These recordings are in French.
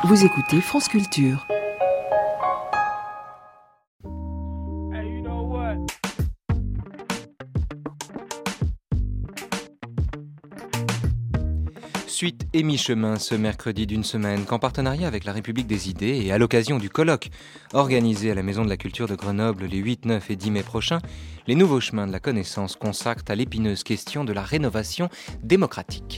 Vous écoutez France Culture. Suite et mi-chemin ce mercredi d'une semaine qu'en partenariat avec la République des idées et à l'occasion du colloque organisé à la Maison de la Culture de Grenoble les 8, 9 et 10 mai prochains, les nouveaux chemins de la connaissance consacrent à l'épineuse question de la rénovation démocratique.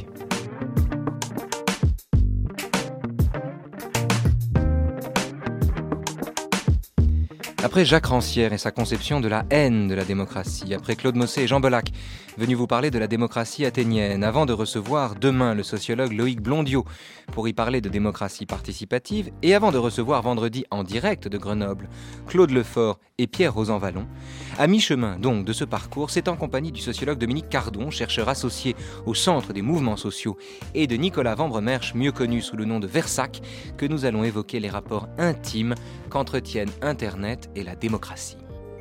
Après Jacques Rancière et sa conception de la haine de la démocratie, après Claude Mossé et Jean Bellac, venus vous parler de la démocratie athénienne, avant de recevoir demain le sociologue Loïc Blondiot pour y parler de démocratie participative, et avant de recevoir vendredi en direct de Grenoble Claude Lefort et Pierre Rosanvallon, à mi-chemin donc de ce parcours, c'est en compagnie du sociologue Dominique Cardon, chercheur associé au Centre des mouvements sociaux, et de Nicolas Vambremersch, mieux connu sous le nom de Versac, que nous allons évoquer les rapports intimes qu'entretiennent Internet et la démocratie.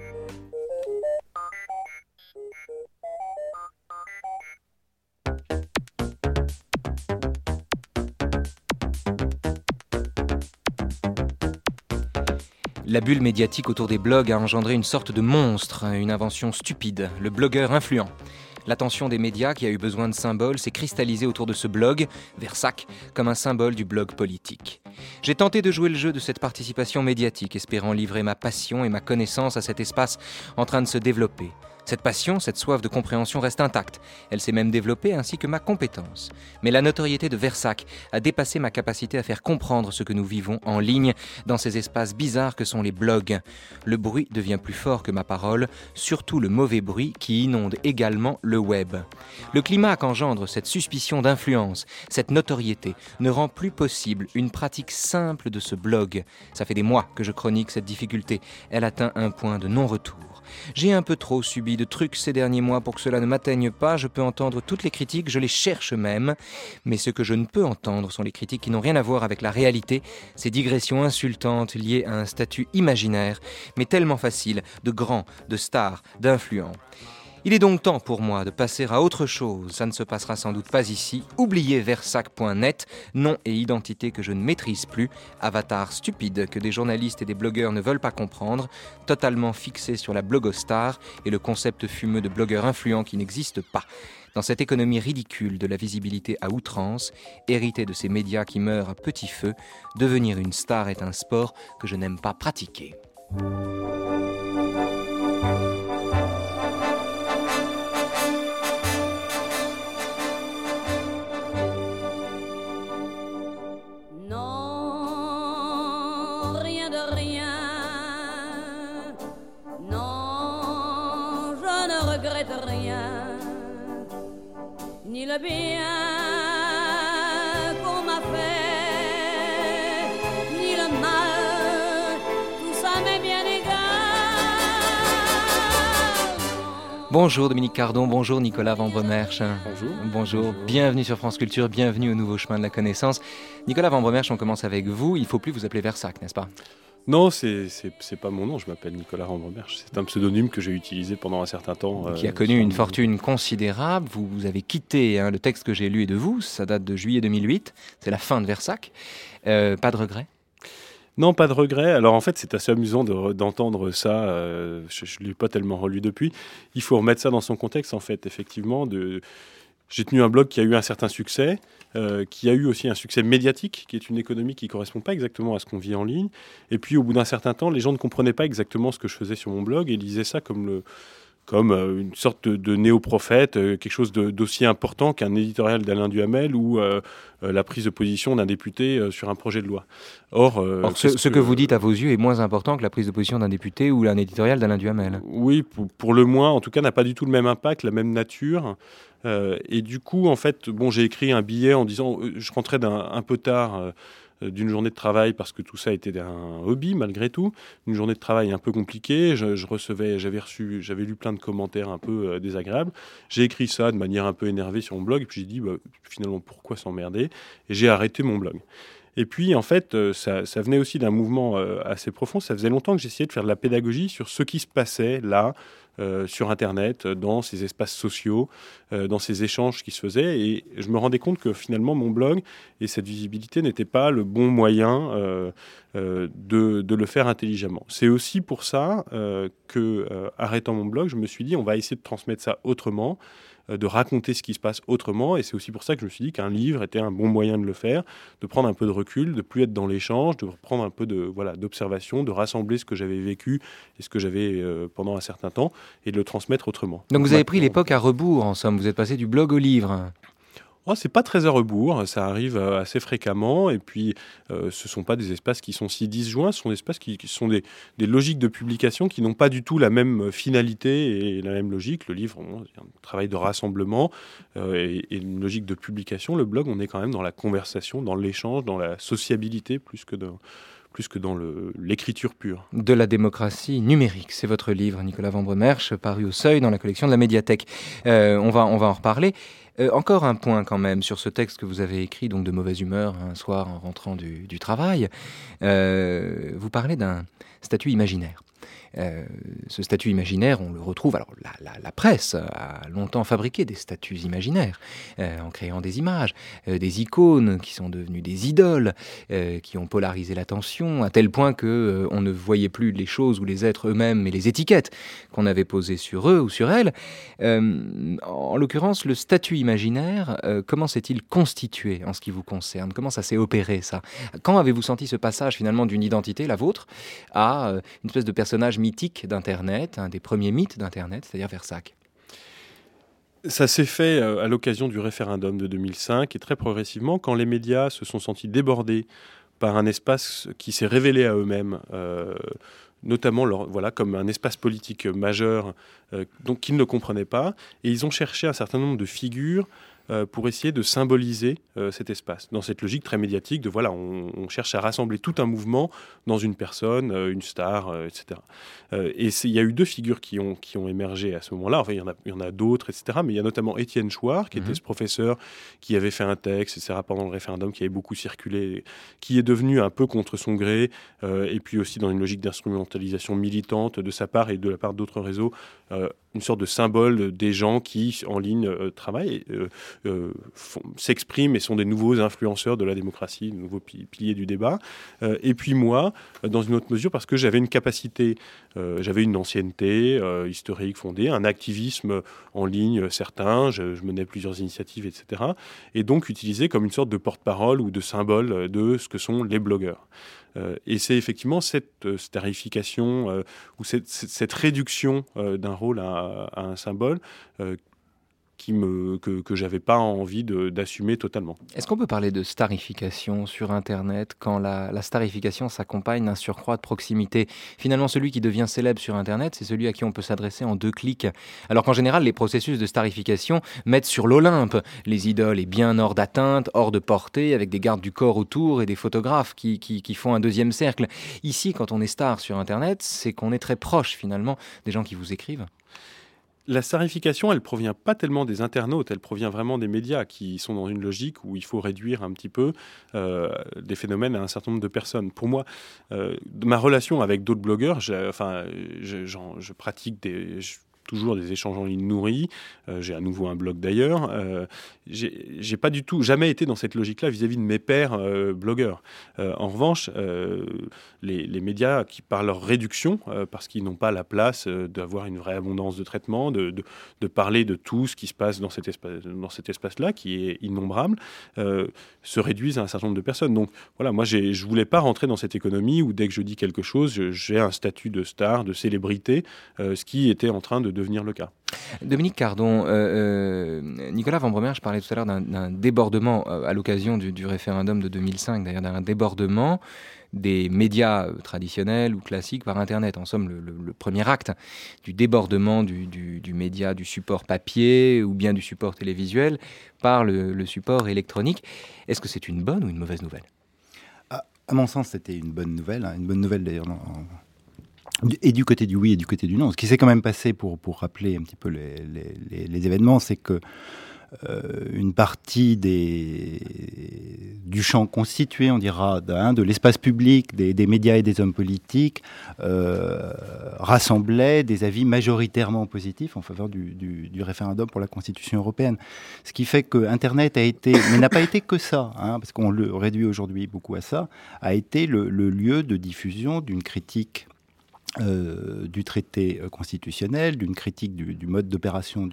La bulle médiatique autour des blogs a engendré une sorte de monstre, une invention stupide, le blogueur influent. L'attention des médias, qui a eu besoin de symboles, s'est cristallisée autour de ce blog, Versac, comme un symbole du blog politique. J'ai tenté de jouer le jeu de cette participation médiatique, espérant livrer ma passion et ma connaissance à cet espace en train de se développer. Cette passion, cette soif de compréhension reste intacte. Elle s'est même développée ainsi que ma compétence. Mais la notoriété de Versac a dépassé ma capacité à faire comprendre ce que nous vivons en ligne dans ces espaces bizarres que sont les blogs. Le bruit devient plus fort que ma parole, surtout le mauvais bruit qui inonde également le web. Le climat qu'engendre cette suspicion d'influence, cette notoriété, ne rend plus possible une pratique simple de ce blog. Ça fait des mois que je chronique cette difficulté. Elle atteint un point de non-retour. J'ai un peu trop subi de trucs ces derniers mois pour que cela ne m'atteigne pas. Je peux entendre toutes les critiques, je les cherche même. Mais ce que je ne peux entendre sont les critiques qui n'ont rien à voir avec la réalité, ces digressions insultantes liées à un statut imaginaire, mais tellement facile, de grand, de star, d'influent. Il est donc temps pour moi de passer à autre chose. Ça ne se passera sans doute pas ici. Oubliez versac.net, nom et identité que je ne maîtrise plus, avatar stupide que des journalistes et des blogueurs ne veulent pas comprendre, totalement fixé sur la blogostar et le concept fumeux de blogueur influent qui n'existe pas. Dans cette économie ridicule de la visibilité à outrance, héritée de ces médias qui meurent à petit feu, devenir une star est un sport que je n'aime pas pratiquer. Ni le bien qu'on m'a fait, ni le mal, tout ça m'est bien égal. Bonjour Dominique Cardon, bonjour Nicolas Vambremersch. Bonjour, bienvenue sur France Culture, bienvenue au nouveau chemin de la connaissance. Nicolas Vambremersch, on commence avec vous, il ne faut plus vous appeler Versac, n'est-ce pas ? Non, c'est pas mon nom, je m'appelle Nicolas Vambremersch. C'est un pseudonyme que j'ai utilisé pendant un certain temps. Qui a connu une fortune considérable. Vous avez quitté, le texte que j'ai lu est de vous, ça date de juillet 2008, c'est la fin de Versac. Pas de regret ? Non, pas de regret. Alors en fait, c'est assez amusant d'entendre ça. Je ne l'ai pas tellement relu depuis. Il faut remettre ça dans son contexte, en fait, effectivement. J'ai tenu un blog qui a eu un certain succès, qui a eu aussi un succès médiatique, qui est une économie qui ne correspond pas exactement à ce qu'on vit en ligne. Et puis, au bout d'un certain temps, les gens ne comprenaient pas exactement ce que je faisais sur mon blog et lisaient ça comme une sorte de néo-prophète, quelque chose d'aussi important qu'un éditorial d'Alain Duhamel ou la prise de position d'un député sur un projet de loi. Or, ce que vous dites à vos yeux est moins important que la prise de position d'un député ou un éditorial d'Alain Duhamel. Oui, pour le moins, en tout cas, n'a pas du tout le même impact, la même nature. Et du coup, en fait, j'ai écrit un billet en disant je rentrais un peu tard d'une journée de travail parce que tout ça était un hobby malgré tout, une journée de travail un peu compliquée. J'avais lu plein de commentaires un peu désagréables. J'ai écrit ça de manière un peu énervée sur mon blog et puis j'ai dit finalement pourquoi s'emmerder, et j'ai arrêté mon blog. Et puis, en fait, ça venait aussi d'un mouvement assez profond. Ça faisait longtemps que j'essayais de faire de la pédagogie sur ce qui se passait là, sur Internet, dans ces espaces sociaux, dans ces échanges qui se faisaient. Et je me rendais compte que finalement, mon blog et cette visibilité n'étaient pas le bon moyen de le faire intelligemment. C'est aussi pour ça que, arrêtant mon blog, je me suis dit, on va essayer de transmettre ça autrement, de raconter ce qui se passe autrement. Et c'est aussi pour ça que je me suis dit qu'un livre était un bon moyen de le faire, de prendre un peu de recul, de plus être dans l'échange, de prendre un peu d'observation, de rassembler ce que j'avais vécu et ce que j'avais pendant un certain temps et de le transmettre autrement. Donc vous avez pris l'époque à rebours, en somme. Vous êtes passé du blog au livre. Oh, c'est pas très à rebours, ça arrive assez fréquemment, et puis ce sont pas des espaces qui sont si disjoints, ce sont des espaces qui sont des logiques de publication qui n'ont pas du tout la même finalité et la même logique. Le livre, c'est un travail de rassemblement et une logique de publication. Le blog, on est quand même dans la conversation, dans l'échange, dans la sociabilité, plus que dans l'écriture pure. De la démocratie numérique, c'est votre livre, Nicolas Vambremersch, paru au Seuil dans la collection de la Médiathèque. On va en reparler. Encore un point quand même sur ce texte que vous avez écrit, donc de mauvaise humeur, un soir en rentrant du travail. Vous parlez d'un statut imaginaire. Ce statut imaginaire, on le retrouve. Alors, la presse a longtemps fabriqué des statuts imaginaires en créant des images, des icônes qui sont devenues des idoles, qui ont polarisé l'attention à tel point que on ne voyait plus les choses ou les êtres eux-mêmes, mais les étiquettes qu'on avait posées sur eux ou sur elles. En l'occurrence, le statut imaginaire, comment s'est-il constitué en ce qui vous concerne? Comment ça s'est opéré, ça? Quand avez-vous senti ce passage finalement d'une identité, la vôtre, à une espèce de personnage mythique d'Internet, un des premiers mythes d'Internet, c'est-à-dire Versac? Ça s'est fait à l'occasion du référendum de 2005 et très progressivement, quand les médias se sont sentis débordés par un espace qui s'est révélé à eux-mêmes, notamment comme un espace politique majeur donc qu'ils ne comprenaient pas, et ils ont cherché un certain nombre de figures pour essayer de symboliser cet espace, dans cette logique très médiatique de on cherche à rassembler tout un mouvement dans une personne, une star, etc. Et il y a eu deux figures qui ont émergé à ce moment-là. Enfin, il y en a d'autres, etc. Mais il y a notamment Étienne Chouard, qui était ce professeur qui avait fait un texte, etc., pendant le référendum, qui avait beaucoup circulé, qui est devenu un peu contre son gré, et puis aussi dans une logique d'instrumentalisation militante de sa part et de la part d'autres réseaux, une sorte de symbole des gens qui, en ligne, travaillent, s'expriment et sont des nouveaux influenceurs de la démocratie, de nouveaux piliers du débat. Et puis moi, dans une autre mesure, parce que j'avais une capacité, j'avais une ancienneté historique fondée, un activisme en ligne certain, je menais plusieurs initiatives, etc. Et donc utilisé comme une sorte de porte-parole ou de symbole de ce que sont les blogueurs. Et c'est effectivement cette starification ou cette réduction d'un rôle à un symbole que j'avais pas envie d'assumer totalement. Est-ce qu'on peut parler de starification sur Internet quand la starification s'accompagne d'un surcroît de proximité? Finalement, celui qui devient célèbre sur Internet, c'est celui à qui on peut s'adresser en 2 clics. Alors qu'en général, les processus de starification mettent sur l'Olympe les idoles et bien hors d'atteinte, hors de portée, avec des gardes du corps autour et des photographes qui font un deuxième cercle. Ici, quand on est star sur Internet, c'est qu'on est très proche finalement des gens qui vous écrivent. La starification, elle provient pas tellement des internautes, elle provient vraiment des médias qui sont dans une logique où il faut réduire un petit peu des phénomènes à un certain nombre de personnes. Pour moi, ma relation avec d'autres blogueurs, je pratique toujours des échanges en ligne nourris. J'ai à nouveau un blog d'ailleurs. J'ai pas du tout jamais été dans cette logique-là vis-à-vis de mes pairs blogueurs. En revanche, les médias qui, par leur réduction, parce qu'ils n'ont pas la place d'avoir une vraie abondance de traitement, de parler de tout ce qui se passe dans cet espace-là, qui est innombrable, se réduisent à un certain nombre de personnes. Donc voilà, moi je voulais pas rentrer dans cette économie où dès que je dis quelque chose, j'ai un statut de star, de célébrité, ce qui était en train de devenir le cas. Dominique Cardon, Nicolas Vambremersch parlait tout à l'heure d'un débordement à l'occasion du référendum de 2005, d'ailleurs d'un débordement des médias traditionnels ou classiques par Internet. En somme, le premier acte du débordement du média, du support papier ou bien du support télévisuel par le support électronique. Est-ce que c'est une bonne ou une mauvaise nouvelle ? À mon sens, c'était une bonne nouvelle. Une bonne nouvelle d'ailleurs et du côté du oui et du côté du non. Ce qui s'est quand même passé, pour rappeler un petit peu les événements, c'est que une partie du champ constitué, on dira, de l'espace public, des médias et des hommes politiques, rassemblait des avis majoritairement positifs en faveur du référendum pour la Constitution européenne. Ce qui fait que Internet a été, mais n'a pas été que ça, parce qu'on le réduit aujourd'hui beaucoup à ça, a été le lieu de diffusion d'une critique du traité constitutionnel, d'une critique du mode d'opération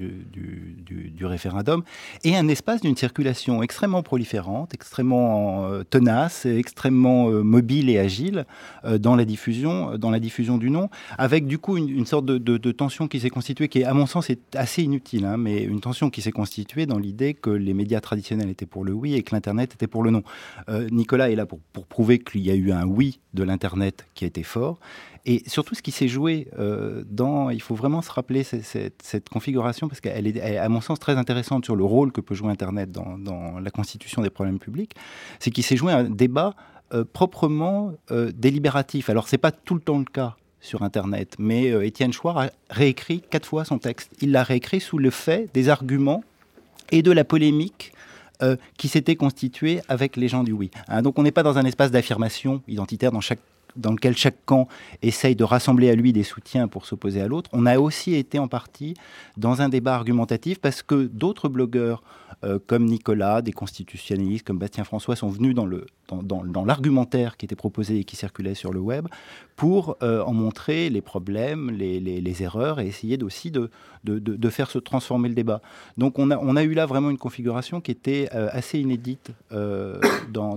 du référendum, et un espace d'une circulation extrêmement proliférante, extrêmement tenace, extrêmement mobile et agile dans la diffusion du non, avec du coup une sorte de tension qui s'est constituée, qui à mon sens est assez inutile, mais une tension qui s'est constituée dans l'idée que les médias traditionnels étaient pour le oui et que l'Internet était pour le non. Nicolas est là pour prouver qu'il y a eu un oui de l'Internet qui a été fort. Et surtout, ce qui s'est joué il faut vraiment se rappeler cette configuration, parce qu'elle est, à mon sens, très intéressante sur le rôle que peut jouer Internet dans la constitution des problèmes publics. C'est qu'il s'est joué un débat proprement délibératif. Alors, c'est pas tout le temps le cas sur Internet, mais Étienne Chouard a réécrit 4 fois son texte. Il l'a réécrit sous le fait des arguments et de la polémique qui s'était constituée avec les gens du oui. Donc, on n'est pas dans un espace d'affirmation identitaire dans lequel chaque camp essaye de rassembler à lui des soutiens pour s'opposer à l'autre. On a aussi été en partie dans un débat argumentatif parce que d'autres blogueurs comme Nicolas, des constitutionnalistes comme Bastien François sont venus dans l'argumentaire qui était proposé et qui circulait sur le web pour en montrer les problèmes, les erreurs et essayer aussi de faire se transformer le débat. Donc on a eu là vraiment une configuration qui était assez inédite dans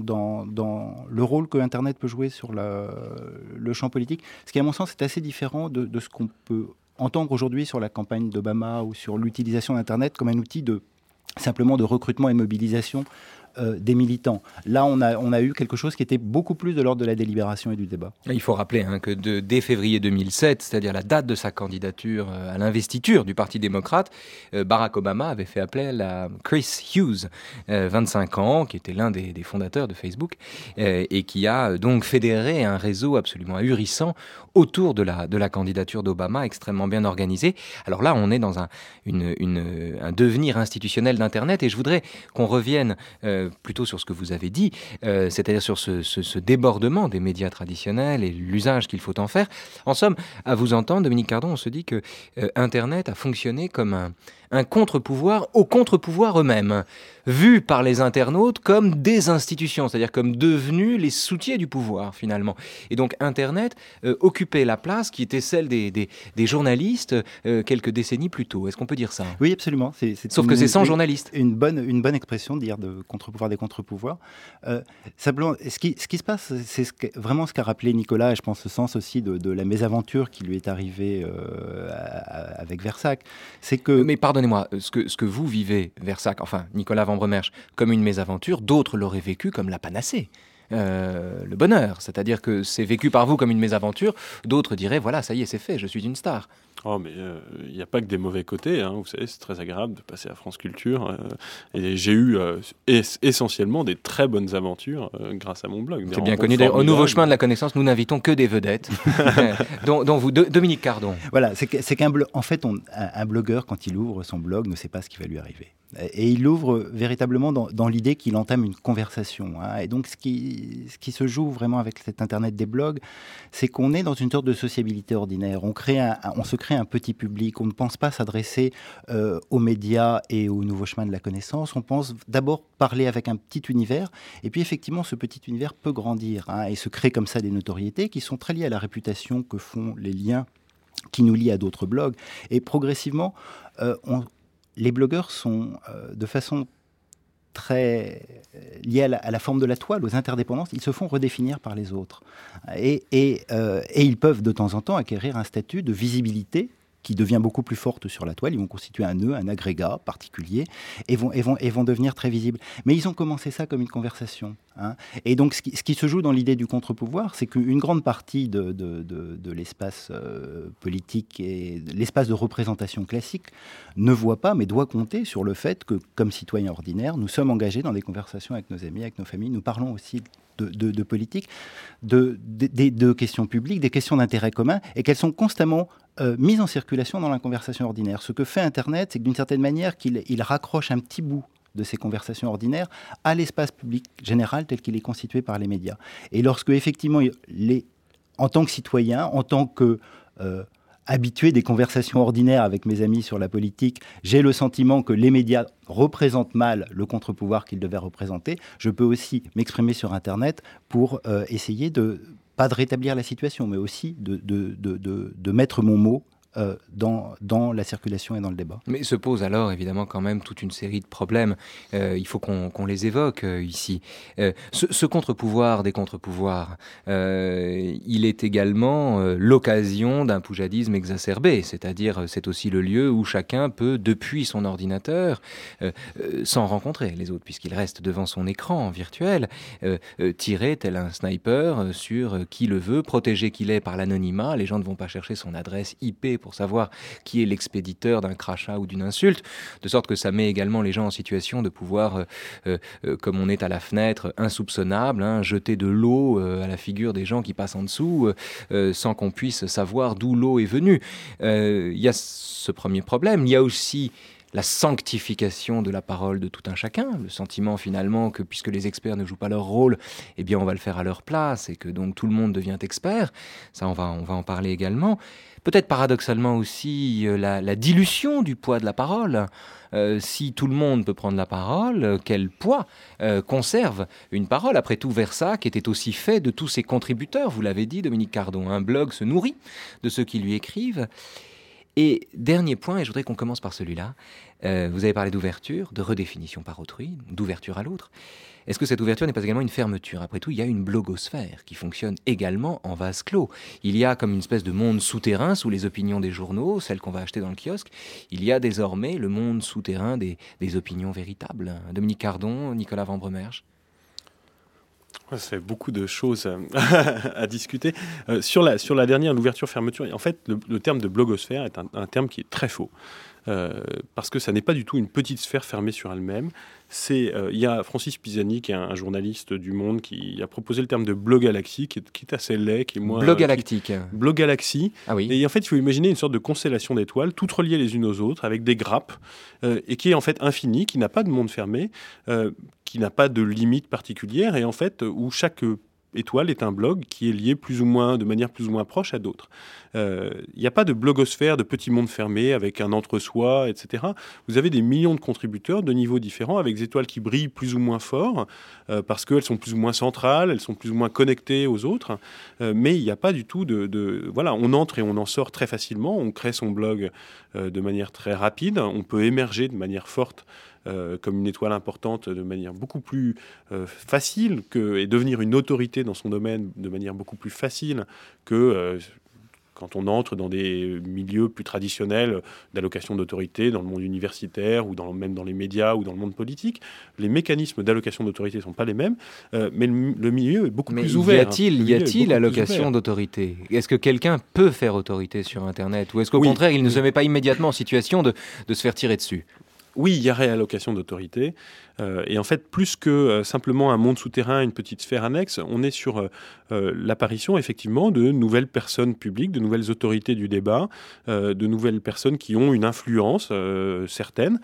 le rôle que Internet peut jouer sur le champ politique, ce qui à mon sens est assez différent de ce qu'on peut entendre aujourd'hui sur la campagne d'Obama ou sur l'utilisation d'Internet comme un outil simplement de recrutement et mobilisation des militants. Là, on a eu quelque chose qui était beaucoup plus de l'ordre de la délibération et du débat. Il faut rappeler que dès février 2007, c'est-à-dire la date de sa candidature à l'investiture du Parti démocrate, Barack Obama avait fait appel à Chris Hughes, 25 ans, qui était l'un des fondateurs de Facebook, et qui a donc fédéré un réseau absolument ahurissant autour de la candidature d'Obama, extrêmement bien organisé. Alors là, on est dans un devenir institutionnel d'Internet, et je voudrais qu'on revienne plutôt sur ce que vous avez dit, c'est-à-dire sur ce débordement des médias traditionnels et l'usage qu'il faut en faire. En somme, à vous entendre, Dominique Cardon, on se dit que Internet a fonctionné comme un contre-pouvoir aux contre-pouvoirs eux-mêmes, vus par les internautes comme des institutions, c'est-à-dire comme devenus les soutiens du pouvoir, finalement. Et donc, Internet occupait la place qui était celle des journalistes quelques décennies plus tôt. Est-ce qu'on peut dire ça ? Oui, absolument. Sauf que c'est sans journalistes. Une bonne expression de dire de contre-pouvoir des contre-pouvoirs. Simplement, ce qui se passe, c'est vraiment ce qu'a rappelé Nicolas, et je pense ce sens aussi de la mésaventure qui lui est arrivée avec Versac. C'est que... Mais pardonnez-moi, ce que vous vivez, Versac, enfin Nicolas Van Bremersch, comme une mésaventure, d'autres l'auraient vécu comme la panacée. Le bonheur, c'est-à-dire que c'est vécu par vous comme une mésaventure, d'autres diraient voilà, ça y est, c'est fait, je suis une star. Oh, mais il n'y a pas que des mauvais côtés, vous savez, c'est très agréable de passer à France Culture, et j'ai eu essentiellement des très bonnes aventures grâce à mon blog. C'est bien connu. Au Nouveau Chemin de la Connaissance, nous n'invitons que des vedettes, dont vous, Dominique Cardon. Voilà, c'est qu'un en fait, un blogueur, quand il ouvre son blog, ne sait pas ce qui va lui arriver. Et il l'ouvre véritablement dans l'idée qu'il entame une conversation. Et donc, ce qui se joue vraiment avec cet Internet des blogs, c'est qu'on est dans une sorte de sociabilité ordinaire. On se crée un petit public. On ne pense pas s'adresser aux médias et au Nouveau Chemin de la Connaissance. On pense d'abord parler avec un petit univers. Et puis, effectivement, ce petit univers peut grandir et se crée comme ça des notoriétés qui sont très liées à la réputation que font les liens qui nous lient à d'autres blogs. Et progressivement, les blogueurs sont de façon très liés à la forme de la toile, aux interdépendances. Ils se font redéfinir par les autres. Et ils peuvent de temps en temps acquérir un statut de visibilité qui devient beaucoup plus forte sur la toile. Ils vont constituer un nœud, un agrégat particulier, et vont devenir très visibles. Mais ils ont commencé ça comme une conversation. Et donc, ce qui se joue dans l'idée du contre-pouvoir, c'est qu'une grande partie de l'espace politique et l'espace de représentation classique ne voit pas, mais doit compter sur le fait que, comme citoyens ordinaires, nous sommes engagés dans des conversations avec nos amis, avec nos familles. Nous parlons aussi de politique, de questions publiques, des questions d'intérêt commun, et qu'elles sont constamment mises en circulation dans la conversation ordinaire. Ce que fait Internet, c'est que d'une certaine manière, qu'il raccroche un petit bout de ces conversations ordinaires à l'espace public général tel qu'il est constitué par les médias. Et lorsque, effectivement, en tant que citoyen, en tant que habitué des conversations ordinaires avec mes amis sur la politique, j'ai le sentiment que les médias représentent mal le contre-pouvoir qu'ils devaient représenter, je peux aussi m'exprimer sur Internet pour essayer pas de rétablir la situation, mais aussi de mettre mon mot dans la circulation et dans le débat. Mais se pose alors évidemment quand même toute une série de problèmes. Il faut qu'on les évoque ici. Ce contre-pouvoir des contre-pouvoirs, il est également l'occasion d'un poujadisme exacerbé, c'est-à-dire c'est aussi le lieu où chacun peut, depuis son ordinateur, sans rencontrer les autres, puisqu'il reste devant son écran virtuel, tirer tel un sniper sur qui le veut, protégé qu'il est par l'anonymat. Les gens ne vont pas chercher son adresse IP pour savoir qui est l'expéditeur d'un crachat ou d'une insulte, de sorte que ça met également les gens en situation de pouvoir, comme on est à la fenêtre, insoupçonnable, jeter de l'eau à la figure des gens qui passent en dessous, sans qu'on puisse savoir d'où l'eau est venue. Il y a ce premier problème. Il y a aussi la sanctification de la parole de tout un chacun, le sentiment finalement que puisque les experts ne jouent pas leur rôle, eh bien on va le faire à leur place et que donc tout le monde devient expert. Ça, on va en parler également. Peut-être paradoxalement aussi la dilution du poids de la parole. Si tout le monde peut prendre la parole, quel poids conserve une parole ? Après tout, Versac était aussi fait de tous ses contributeurs, vous l'avez dit, Dominique Cardon. Un blog se nourrit de ceux qui lui écrivent. Et dernier point, et je voudrais qu'on commence par celui-là, vous avez parlé d'ouverture, de redéfinition par autrui, d'ouverture à l'autre. Est-ce que cette ouverture n'est pas également une fermeture ? Après tout, il y a une blogosphère qui fonctionne également en vase clos. Il y a comme une espèce de monde souterrain sous les opinions des journaux, celles qu'on va acheter dans le kiosque. Il y a désormais le monde souterrain des opinions véritables. Dominique Cardon, Nicolas Van Bremerge. Ça fait beaucoup de choses à discuter. Sur la dernière, l'ouverture-fermeture, en fait, le terme de blogosphère est un terme qui est très faux. Parce que ça n'est pas du tout une petite sphère fermée sur elle-même. Il y a Francis Pisani, qui est un journaliste du Monde, qui a proposé le terme de bloggalaxie, qui est assez laid, qui est moins... Bloggalactique. Bloggalaxie. Ah oui. Et en fait, il faut imaginer une sorte de constellation d'étoiles, toutes reliées les unes aux autres, avec des grappes, et qui est en fait infinie, qui n'a pas de monde fermé, qui n'a pas de limite particulière, et en fait, où chaque étoile est un blog qui est lié de manière plus ou moins proche à d'autres. Il n'y a pas de blogosphère, de petits mondes fermés avec un entre-soi, etc. Vous avez des millions de contributeurs de niveaux différents avec des étoiles qui brillent plus ou moins fort parce qu'elles sont plus ou moins centrales, elles sont plus ou moins connectées aux autres. Mais il n'y a pas du tout voilà, on entre et on en sort très facilement. On crée son blog de manière très rapide. On peut émerger de manière forte comme une étoile importante de manière beaucoup plus facile et devenir une autorité dans son domaine de manière beaucoup plus facile que quand on entre dans des milieux plus traditionnels d'allocation d'autorité, dans le monde universitaire ou même dans les médias ou dans le monde politique. Les mécanismes d'allocation d'autorité ne sont pas les mêmes, mais le milieu est beaucoup plus ouvert. Y a-t-il allocation d'autorité ? Est-ce que quelqu'un peut faire autorité sur Internet ? Ou est-ce qu'au contraire, il ne se met pas immédiatement en situation de se faire tirer dessus ? Oui, il y a réallocation d'autorité. Et en fait, plus que simplement un monde souterrain, une petite sphère annexe, on est sur l'apparition, effectivement, de nouvelles personnes publiques, de nouvelles autorités du débat, de nouvelles personnes qui ont une influence certaine,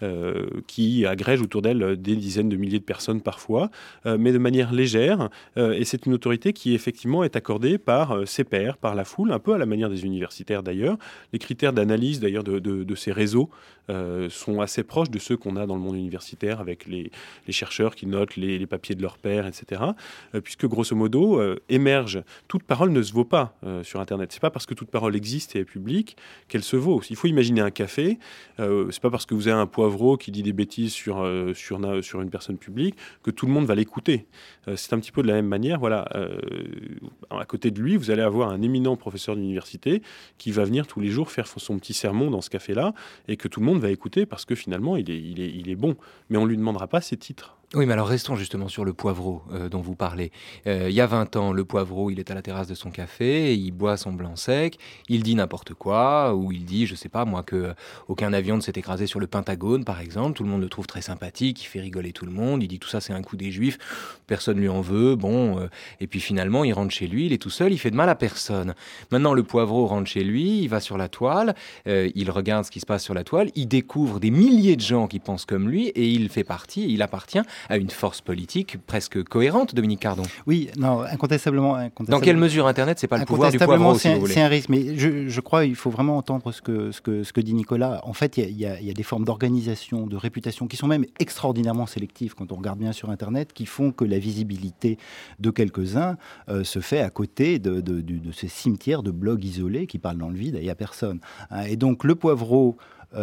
qui agrègent autour d'elles des dizaines de milliers de personnes parfois, mais de manière légère. Et c'est une autorité qui, effectivement, est accordée par ses pairs, par la foule, un peu à la manière des universitaires d'ailleurs. Les critères d'analyse, d'ailleurs, de ces réseaux sont assez proches de ceux qu'on a dans le monde universitaire avec les chercheurs qui notent les papiers de leurs pairs, etc. Puisque, grosso modo, émerge, toute parole ne se vaut pas sur Internet. C'est pas parce que toute parole existe et est publique qu'elle se vaut. Il faut imaginer un café. C'est pas parce que vous avez un poivreau qui dit des bêtises sur une personne publique que tout le monde va l'écouter. C'est un petit peu de la même manière. Voilà, à côté de lui, vous allez avoir un éminent professeur d'université qui va venir tous les jours faire son petit sermon dans ce café-là et que tout le monde va écouter parce que finalement, il est bon. Mais on lui demandera pas ses titres. Oui, mais alors restons justement sur le poivreau dont vous parlez. Il y a 20 ans, le poivreau, il est à la terrasse de son café, il boit son blanc sec, il dit n'importe quoi, ou il dit, je sais pas moi, que aucun avion ne s'est écrasé sur le Pentagone, par exemple. Tout le monde le trouve très sympathique, il fait rigoler tout le monde, il dit tout ça c'est un coup des Juifs, personne lui en veut, et puis finalement il rentre chez lui, il est tout seul, il fait de mal à personne. Maintenant le poivreau rentre chez lui, il va sur la toile, il regarde ce qui se passe sur la toile, il découvre des milliers de gens qui pensent comme lui, et il appartient à une force politique presque cohérente, Dominique Cardon. Oui, non, incontestablement. Dans quelle mesure Internet, c'est pas le pouvoir du poivreau, si vous voulez? C'est un risque, mais je crois qu'il faut vraiment entendre ce que dit Nicolas. En fait, il y a des formes d'organisation, de réputation qui sont même extraordinairement sélectives quand on regarde bien sur Internet, qui font que la visibilité de quelques-uns se fait à côté de ces cimetières de blogs isolés qui parlent dans le vide et à personne. Et donc le poivreau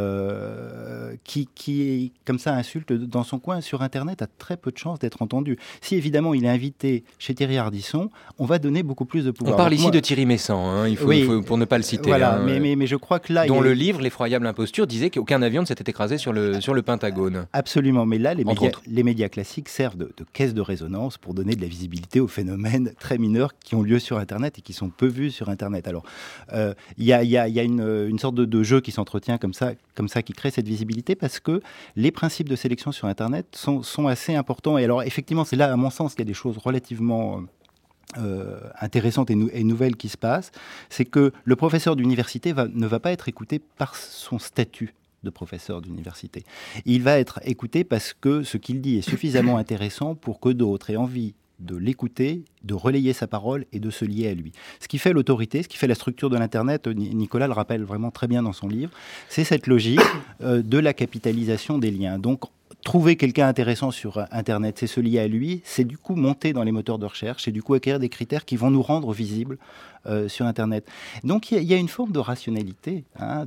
qui comme ça insulte dans son coin sur Internet a très peu de chances d'être entendu. Si évidemment il est invité chez Thierry Ardisson, on va donner beaucoup plus de pouvoir. On parle ici de Thierry Messant, il faut, pour ne pas le citer. Voilà, mais je crois que là... Dont le livre, L'effroyable imposture, disait qu'aucun avion ne s'était écrasé sur le Pentagone. Absolument, mais là, les médias classiques servent de caisse de résonance pour donner de la visibilité aux phénomènes très mineurs qui ont lieu sur Internet et qui sont peu vus sur Internet. Alors, il y a une sorte de jeu qui s'entretient comme ça, qui crée cette visibilité, parce que les principes de sélection sur Internet sont assez importants. Et alors, effectivement, c'est là, à mon sens, qu'il y a des choses relativement intéressantes et nouvelles qui se passent. C'est que le professeur d'université ne va pas être écouté par son statut de professeur d'université. Il va être écouté parce que ce qu'il dit est suffisamment intéressant pour que d'autres aient envie de l'écouter, de relayer sa parole et de se lier à lui. Ce qui fait l'autorité, ce qui fait la structure de l'Internet, Nicolas le rappelle vraiment très bien dans son livre, c'est cette logique de la capitalisation des liens. Donc, trouver quelqu'un intéressant sur Internet, c'est se lier à lui, c'est du coup monter dans les moteurs de recherche, c'est du coup acquérir des critères qui vont nous rendre visibles sur Internet. Donc, il y a une forme de rationalité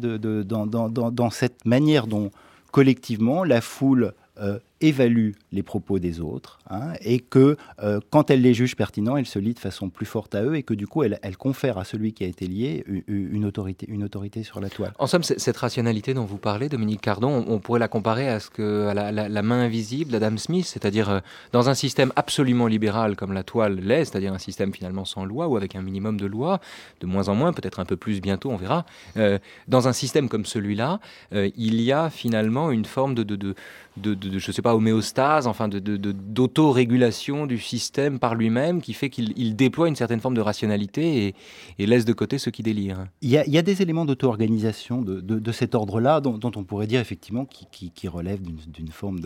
dans cette manière dont, collectivement, la foule évalue les propos des autres et que quand elle les juge pertinents, elle se lie de façon plus forte à eux et que du coup, elle confère à celui qui a été lié une autorité sur la toile. En somme, cette rationalité dont vous parlez, Dominique Cardon, on pourrait la comparer à la main invisible d'Adam Smith, c'est-à-dire dans un système absolument libéral comme la toile l'est, c'est-à-dire un système finalement sans loi ou avec un minimum de lois, de moins en moins, peut-être un peu plus bientôt, on verra. Dans un système comme celui-là, il y a finalement une forme de je sais pas, homéostase, enfin d'autorégulation du système par lui-même qui fait qu'il déploie une certaine forme de rationalité et laisse de côté ceux qui délirent. Il y a des éléments d'auto-organisation de cet ordre-là dont on pourrait dire effectivement qui relèvent d'une forme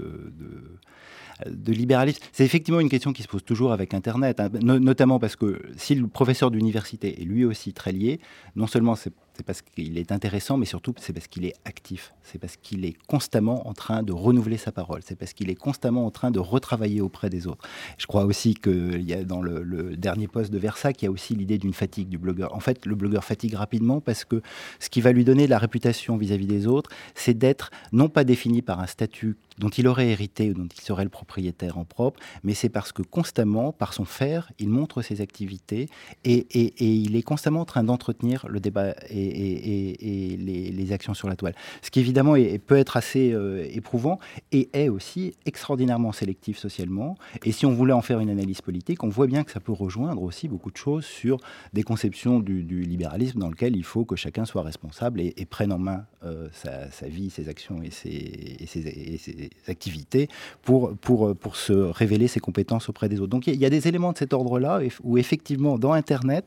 de libéralisme. C'est effectivement une question qui se pose toujours avec Internet, notamment parce que si le professeur d'université est lui aussi très lié, non seulement c'est parce qu'il est intéressant, mais surtout c'est parce qu'il est actif. C'est parce qu'il est constamment en train de renouveler sa parole. C'est parce qu'il est constamment en train de retravailler auprès des autres. Je crois aussi qu'il y a dans le dernier post de Versac, il y a aussi l'idée d'une fatigue du blogueur. En fait, le blogueur fatigue rapidement parce que ce qui va lui donner de la réputation vis-à-vis des autres, c'est d'être non pas défini par un statut dont il aurait hérité ou dont il serait le propriétaire en propre, mais c'est parce que constamment, par son faire, il montre ses activités et il est constamment en train d'entretenir le débat et les actions sur la toile. Ce qui évidemment peut être assez éprouvant et est aussi extraordinairement sélectif socialement. Et si on voulait en faire une analyse politique, on voit bien que ça peut rejoindre aussi beaucoup de choses sur des conceptions du libéralisme dans lequel il faut que chacun soit responsable et prenne en main sa vie, ses actions et ses activités pour se révéler ses compétences auprès des autres. Donc il y a des éléments de cet ordre-là où effectivement dans Internet,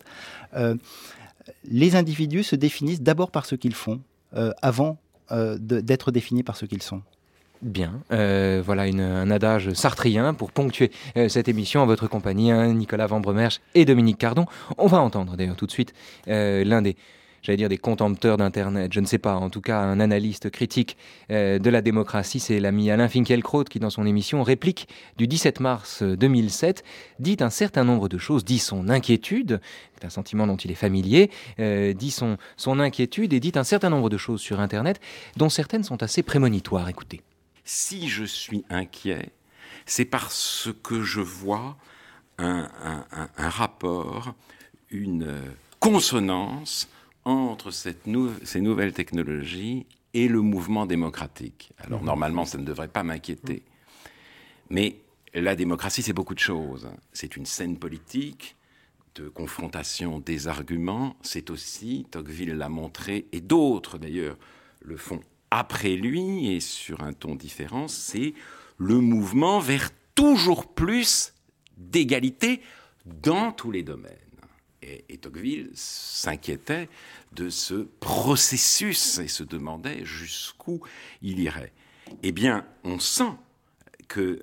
les individus se définissent d'abord par ce qu'ils font, avant d'être définis par ce qu'ils sont. Bien, voilà un adage sartrien pour ponctuer cette émission en votre compagnie, Nicolas Van Bremersch et Dominique Cardon. On va entendre d'ailleurs tout de suite l'un des contempteurs d'Internet, je ne sais pas, en tout cas un analyste critique de la démocratie, c'est l'ami Alain Finkielkraut qui, dans son émission Réplique du 17 mars 2007, dit un certain nombre de choses, dit son inquiétude, c'est un sentiment dont il est familier, dit son inquiétude et dit un certain nombre de choses sur Internet, dont certaines sont assez prémonitoires. Écoutez. Si je suis inquiet, c'est parce que je vois un rapport, une consonance entre ces nouvelles technologies et le mouvement démocratique. Alors normalement, ça ne devrait pas m'inquiéter. Mais la démocratie, c'est beaucoup de choses. C'est une scène politique de confrontation des arguments. C'est aussi, Tocqueville l'a montré, et d'autres d'ailleurs le font après lui et sur un ton différent, c'est le mouvement vers toujours plus d'égalité dans tous les domaines. Et Tocqueville s'inquiétait de ce processus et se demandait jusqu'où il irait. Eh bien, on sent que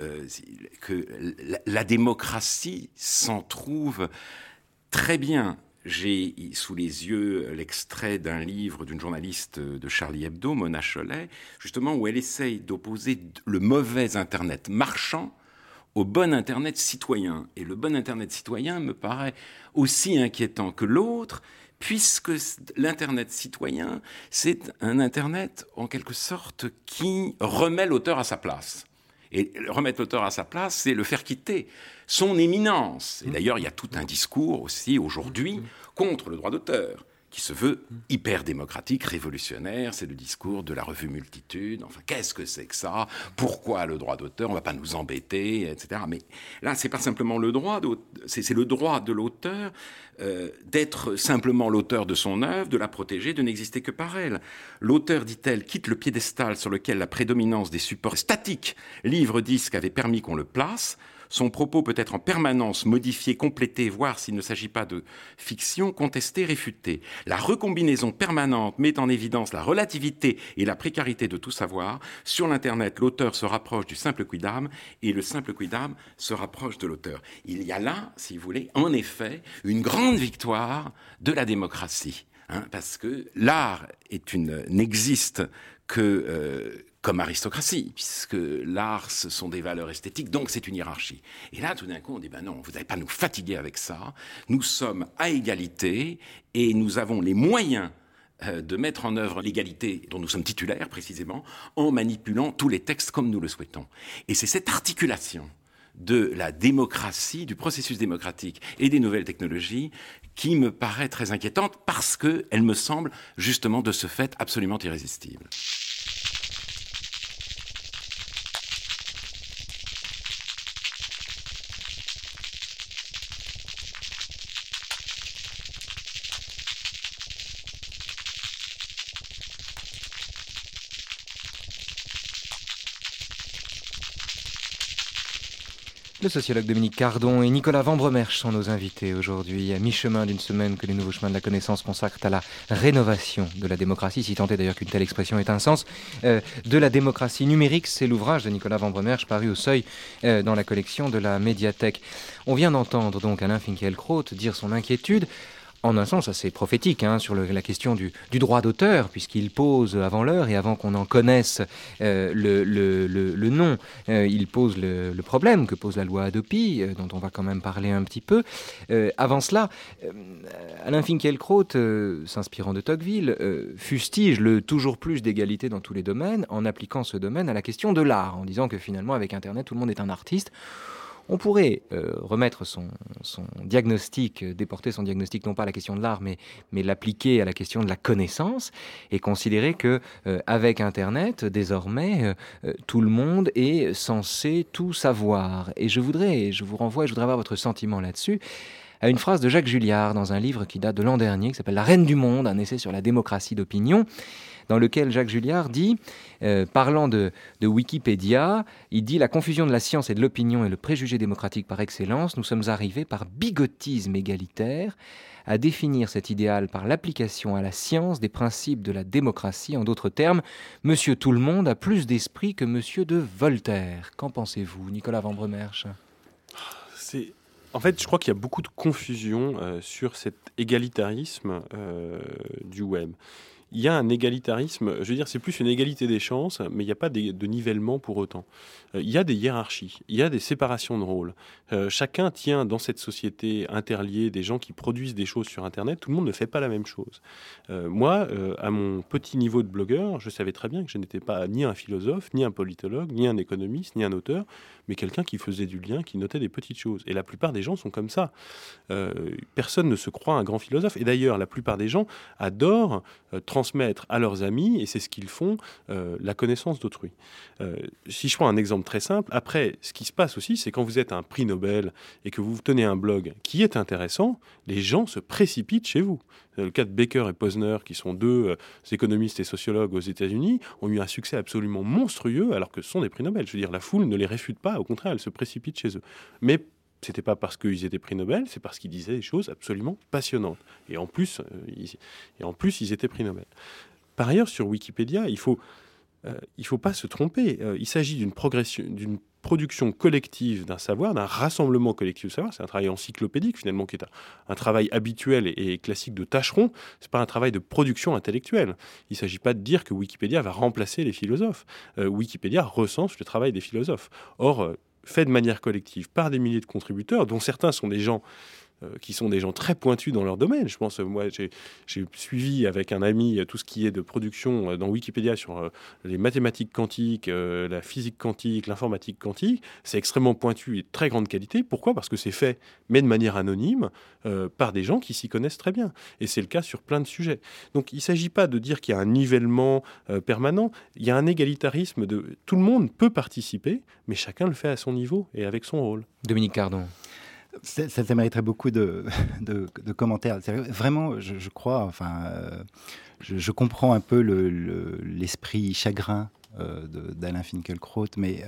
la démocratie s'en trouve très bien. J'ai sous les yeux l'extrait d'un livre d'une journaliste de Charlie Hebdo, Mona Chollet, justement où elle essaye d'opposer le mauvais Internet marchand au bon Internet citoyen. Et le bon Internet citoyen me paraît aussi inquiétant que l'autre, puisque l'Internet citoyen, c'est un Internet, en quelque sorte, qui remet l'auteur à sa place. Et remettre l'auteur à sa place, c'est le faire quitter son éminence. Et d'ailleurs, il y a tout un discours aussi, aujourd'hui, contre le droit d'auteur, qui se veut hyper démocratique, révolutionnaire. C'est le discours de la revue Multitude. Enfin, qu'est-ce que c'est que ça ? Pourquoi le droit d'auteur ? On ne va pas nous embêter, etc. Mais là, c'est pas simplement le droit, c'est le droit de l'auteur d'être simplement l'auteur de son œuvre, de la protéger, de n'exister que par elle. L'auteur, dit-elle, quitte le piédestal sur lequel la prédominance des supports statiques, livres, disques, avait permis qu'on le place. Son propos peut être en permanence modifié, complété, voire s'il ne s'agit pas de fiction, contesté, réfuté. La recombinaison permanente met en évidence la relativité et la précarité de tout savoir. Sur l'Internet, l'auteur se rapproche du simple quidam et le simple quidam se rapproche de l'auteur. Il y a là, si vous voulez, en effet, une grande victoire de la démocratie. Parce que l'art n'existe que comme aristocratie, puisque l'art, ce sont des valeurs esthétiques, donc c'est une hiérarchie. Et là, tout d'un coup, on dit, non, vous n'allez pas nous fatiguer avec ça, nous sommes à égalité, et nous avons les moyens de mettre en œuvre l'égalité dont nous sommes titulaires, précisément, en manipulant tous les textes comme nous le souhaitons. Et c'est cette articulation de la démocratie, du processus démocratique et des nouvelles technologies qui me paraît très inquiétante, parce qu'elle me semble, justement, de ce fait, absolument irrésistible. Le sociologue Dominique Cardon et Nicolas Vambremersch sont nos invités aujourd'hui, à mi-chemin d'une semaine que les nouveaux chemins de la connaissance consacrent à la rénovation de la démocratie, si tant est d'ailleurs qu'une telle expression ait un sens. De la démocratie numérique, c'est l'ouvrage de Nicolas Vambremersch paru au Seuil dans la collection de la Médiathèque. On vient d'entendre donc Alain Finkielkraut dire son inquiétude, en un sens assez prophétique, sur la question du droit d'auteur, puisqu'il pose avant l'heure et avant qu'on en connaisse le nom, il pose le problème que pose la loi Hadopi, dont on va quand même parler un petit peu. Avant cela, Alain Finkielkraut, s'inspirant de Tocqueville, fustige le toujours plus d'égalité dans tous les domaines, en appliquant ce domaine à la question de l'art, en disant que finalement, avec Internet, tout le monde est un artiste. On pourrait remettre son diagnostic, déporter son diagnostic non pas à la question de l'art, mais l'appliquer à la question de la connaissance et considérer que avec Internet, désormais, tout le monde est censé tout savoir. Et je voudrais avoir votre sentiment là-dessus, à une phrase de Jacques Julliard dans un livre qui date de l'an dernier, qui s'appelle « La Reine du Monde », un essai sur la démocratie d'opinion, dans lequel Jacques Julliard dit, parlant de Wikipédia, il dit « La confusion de la science et de l'opinion est le préjugé démocratique par excellence. Nous sommes arrivés par bigotisme égalitaire à définir cet idéal par l'application à la science des principes de la démocratie. En d'autres termes, Monsieur Tout-le-Monde a plus d'esprit que Monsieur de Voltaire. » Qu'en pensez-vous, Nicolas Vambremersch ? En fait, je crois qu'il y a beaucoup de confusion sur cet égalitarisme du web. Il y a un égalitarisme, je veux dire, c'est plus une égalité des chances, mais il n'y a pas de nivellement pour autant. Il y a des hiérarchies, il y a des séparations de rôles. Chacun tient dans cette société interliée des gens qui produisent des choses sur Internet. Tout le monde ne fait pas la même chose. Moi, à mon petit niveau de blogueur, je savais très bien que je n'étais pas ni un philosophe, ni un politologue, ni un économiste, ni un auteur, mais quelqu'un qui faisait du lien, qui notait des petites choses. Et la plupart des gens sont comme ça. Personne ne se croit un grand philosophe. Et d'ailleurs, la plupart des gens adorent transmettre transmettre à leurs amis, et c'est ce qu'ils font, la connaissance d'autrui. Si je prends un exemple très simple, après, ce qui se passe aussi, c'est quand vous êtes un prix Nobel et que vous tenez un blog qui est intéressant, les gens se précipitent chez vous. Le cas de Baker et Posner, qui sont deux économistes et sociologues aux États-Unis, ont eu un succès absolument monstrueux, alors que ce sont des prix Nobel. Je veux dire, la foule ne les réfute pas, au contraire, elle se précipite chez eux. Mais c'était pas parce qu'ils étaient prix Nobel, c'est parce qu'ils disaient des choses absolument passionnantes. Et en plus, ils étaient prix Nobel. Par ailleurs, sur Wikipédia, il faut pas se tromper. Il s'agit d'une production collective d'un savoir, d'un rassemblement collectif de savoir. C'est un travail encyclopédique, finalement, qui est un travail habituel et classique de tâcheron. C'est pas un travail de production intellectuelle. Il ne s'agit pas de dire que Wikipédia va remplacer les philosophes. Wikipédia recense le travail des philosophes. Or, fait de manière collective par des milliers de contributeurs, dont certains sont des gens qui sont des gens très pointus dans leur domaine. Je pense, moi, j'ai suivi avec un ami tout ce qui est de production dans Wikipédia sur les mathématiques quantiques, la physique quantique, l'informatique quantique. C'est extrêmement pointu et de très grande qualité. Pourquoi ? Parce que c'est fait, mais de manière anonyme, par des gens qui s'y connaissent très bien. Et c'est le cas sur plein de sujets. Donc, il ne s'agit pas de dire qu'il y a un nivellement permanent. Il y a un égalitarisme de... Tout le monde peut participer, mais chacun le fait à son niveau et avec son rôle. Dominique Cardon. Ça mériterait beaucoup de commentaires. Vraiment, je crois, je comprends un peu l'esprit chagrin d'Alain Finkielkraut, mais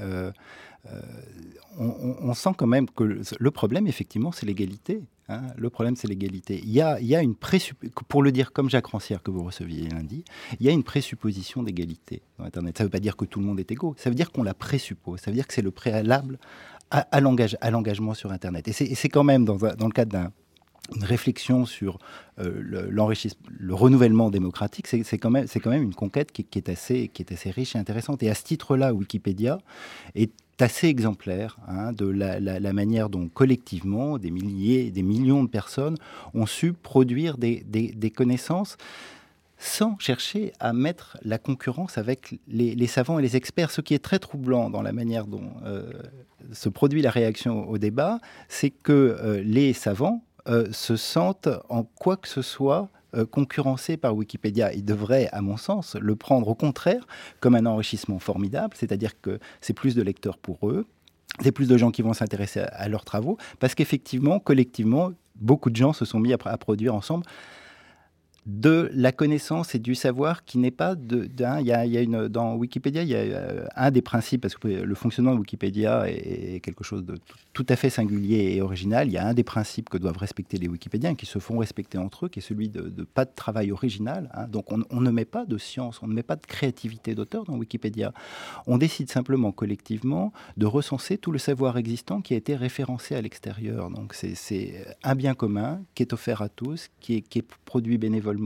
on sent quand même que le problème, effectivement, c'est l'égalité. Hein. Le problème, c'est l'égalité. Il y a une pour le dire comme Jacques Rancière que vous receviez lundi, il y a une présupposition d'égalité dans Internet. Ça ne veut pas dire que tout le monde est égaux, ça veut dire qu'on la présuppose, ça veut dire que c'est le préalable à l'engagement sur Internet. Et c'est quand même dans le cadre d'une réflexion sur le renouvellement démocratique, c'est quand même une conquête qui est assez riche et intéressante. Et à ce titre-là, Wikipédia est assez exemplaire de la manière dont collectivement des milliers, des millions de personnes ont su produire des connaissances sans chercher à mettre la concurrence avec les savants et les experts. Ce qui est très troublant dans la manière dont se produit la réaction au débat, c'est que les savants se sentent en quoi que ce soit concurrencés par Wikipédia. Ils devraient, à mon sens, le prendre au contraire comme un enrichissement formidable, c'est-à-dire que c'est plus de lecteurs pour eux, c'est plus de gens qui vont s'intéresser à leurs travaux, parce qu'effectivement, collectivement, beaucoup de gens se sont mis à produire ensemble de la connaissance et du savoir qui n'est pas dans Wikipédia, il y a un des principes, parce que le fonctionnement de Wikipédia est quelque chose de tout à fait singulier et original. Il y a un des principes que doivent respecter les Wikipédiens, qui se font respecter entre eux, qui est celui de pas de travail original. Donc on ne met pas de science, on ne met pas de créativité d'auteur dans Wikipédia. On décide simplement collectivement de recenser tout le savoir existant qui a été référencé à l'extérieur. Donc c'est un bien commun qui est offert à tous, qui est produit bénévolement.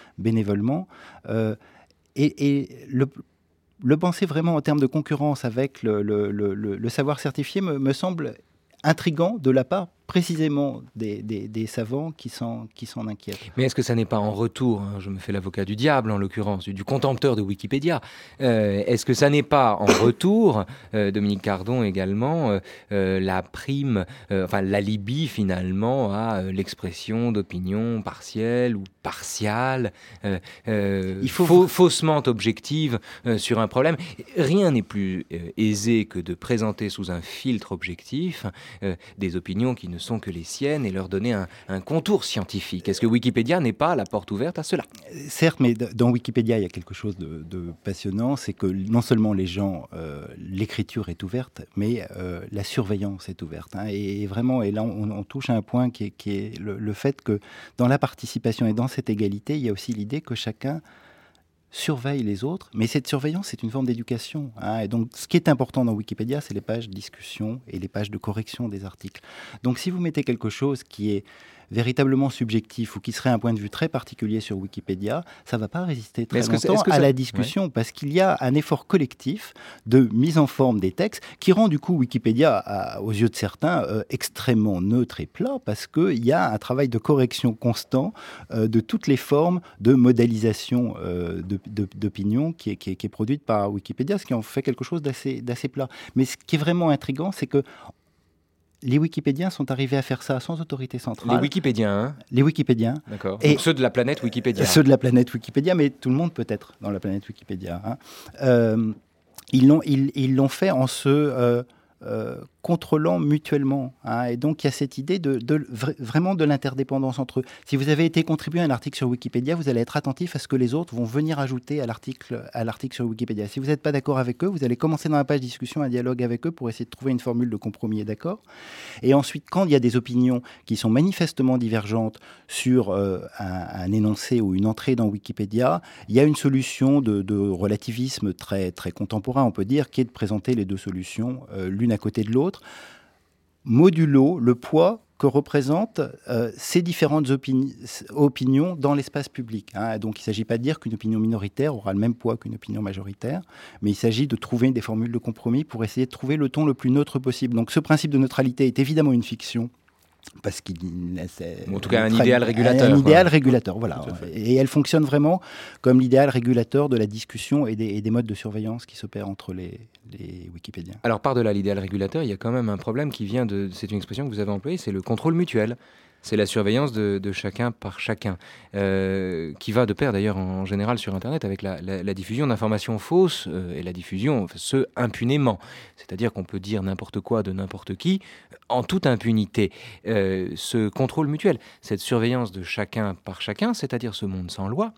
Et le penser vraiment en termes de concurrence avec le savoir certifié me semble intrigant de la part précisément des savants qui s'en inquiètent. Mais est-ce que ça n'est pas en retour, je me fais l'avocat du diable en l'occurrence, du contempteur de Wikipédia, est-ce que ça n'est pas en retour, Dominique Cardon également, la prime, l'alibi finalement à l'expression d'opinions partielles ou partiales, faussement objectives sur un problème. Rien n'est plus aisé que de présenter sous un filtre objectif des opinions qui ne sont que les siennes et leur donner un contour scientifique. Est-ce que Wikipédia n'est pas la porte ouverte à cela ? Certes, mais dans Wikipédia, il y a quelque chose de passionnant, c'est que non seulement les gens, l'écriture est ouverte, mais la surveillance est ouverte. Et vraiment, et là, on touche à un point qui est le fait que dans la participation et dans cette égalité, il y a aussi l'idée que chacun surveille les autres, mais cette surveillance, c'est une forme d'éducation. Et donc, ce qui est important dans Wikipédia, c'est les pages discussion et les pages de correction des articles. Donc, si vous mettez quelque chose qui est véritablement subjectif ou qui serait un point de vue très particulier sur Wikipédia, ça ne va pas résister très longtemps à la discussion, parce qu'il y a un effort collectif de mise en forme des textes qui rend du coup Wikipédia, aux yeux de certains, extrêmement neutre et plat, parce qu'il y a un travail de correction constant de toutes les formes de modélisation d'opinion qui est produite par Wikipédia, ce qui en fait quelque chose d'assez plat. Mais ce qui est vraiment intriguant, c'est que les Wikipédiens sont arrivés à faire ça sans autorité centrale. Les Wikipédiens, hein. Les Wikipédiens. D'accord. Et Donc ceux de la planète Wikipédia. Ceux de la planète Wikipédia, mais tout le monde peut être dans la planète Wikipédia. Hein. Ils l'ont fait en se contrôlant mutuellement. Hein. Et donc, il y a cette idée vraiment de l'interdépendance entre eux. Si vous avez été contribué à un article sur Wikipédia, vous allez être attentif à ce que les autres vont venir ajouter à l'article sur Wikipédia. Si vous n'êtes pas d'accord avec eux, vous allez commencer dans la page discussion un dialogue avec eux pour essayer de trouver une formule de compromis et d'accord. Et ensuite, quand il y a des opinions qui sont manifestement divergentes sur un énoncé ou une entrée dans Wikipédia, il y a une solution de relativisme très, très contemporain, on peut dire, qui est de présenter les deux solutions l'une à côté de l'autre, modulo le poids que représentent ces différentes opinions dans l'espace public. Hein. Donc il ne s'agit pas de dire qu'une opinion minoritaire aura le même poids qu'une opinion majoritaire, mais il s'agit de trouver des formules de compromis pour essayer de trouver le ton le plus neutre possible. Donc ce principe de neutralité est évidemment une fiction, parce qu'il en tout cas un idéal régulateur. Un idéal régulateur, voilà. Et elle fonctionne vraiment comme l'idéal régulateur de la discussion et des modes de surveillance qui s'opèrent entre les Wikipédiens. Alors par-delà l'idéal régulateur, il y a quand même un problème qui vient c'est une expression que vous avez employée, c'est le contrôle mutuel. C'est la surveillance de chacun par chacun, qui va de pair d'ailleurs en général sur Internet avec la diffusion d'informations fausses et la diffusion, impunément. C'est-à-dire qu'on peut dire n'importe quoi de n'importe qui en toute impunité. Ce contrôle mutuel, cette surveillance de chacun par chacun, c'est-à-dire ce monde sans loi,